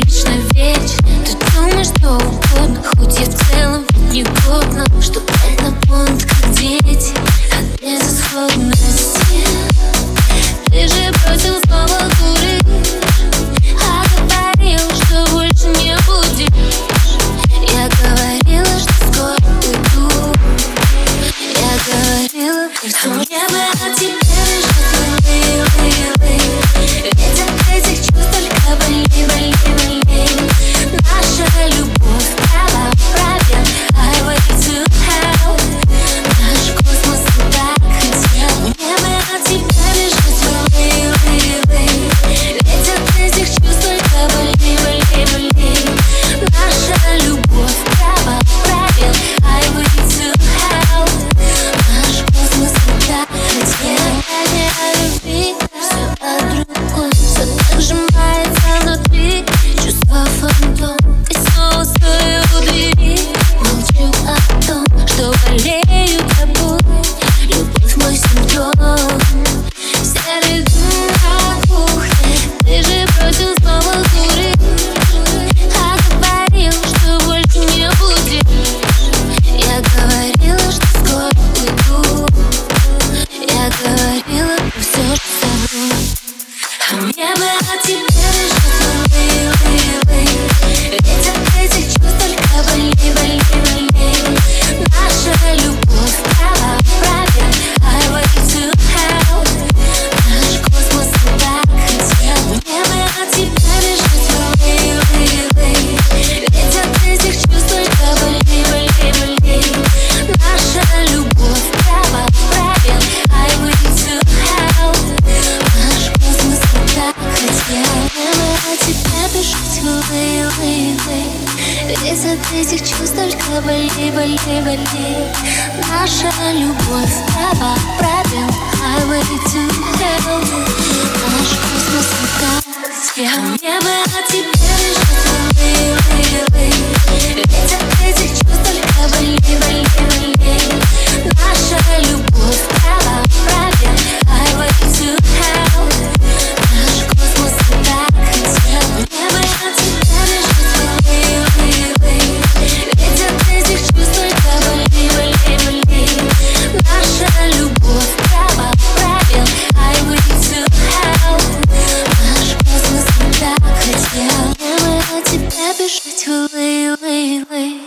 вечно вечер. Ты думаешь, что угодно, хоть я в целом негодна, что опять на понт, как дети, от безысходности. Ты же бросил снова курить, а говорил, что больше не будешь. Я говорила, что скоро уйду. Я говорила, что мне бы от тебя лишь ведь от этих чувств только больней, больней, больней. Наша любовь права, пробел, highway to hell. Наш космос так хотел. Мне бы от тебя бежать ведь от этих чувств только больней, больней, больней. Наша любовь права, пробел, highway to hell. Наш космос так хотел. Я любви, все от другой, все так сжимается внутри. Чувства фантом, и снова стою у двери. Молчу о том, что болею тобой. Любовь мой симптом. Серый дым на кухне. Ты же бросил снова курить, а говорил, что больше не будешь. Я говорила, что скоро уйду. Я говорила про все, что забыла. А мне бы от тебя ведь от этих чувств только больней, больней, больней. Наша любовь права, пробел, highway to hell. Наш космос так хотел. Мне бы от тебя ведь от этих чувств только больней, больней, больней. Наша любовь права, пробел, highway to hell. Наш космос так хотел. Мне бы от тебя ведь от этих чувств только больней, больней, больней. Наша любовь права, пробел, highway to hell. Наш космос так хотел. Мне бы от тебя ведь от этих чувств только больней, больней, больней. Наша любовь права, пробел, highway to hell. Наш космос так хотел. Мне бы от тебя ведь от этих чувств только больней, больней, больней. Наша любовь права, пробел, highway to hell. Наш космос так хотел. Мне бы от тебя бежать,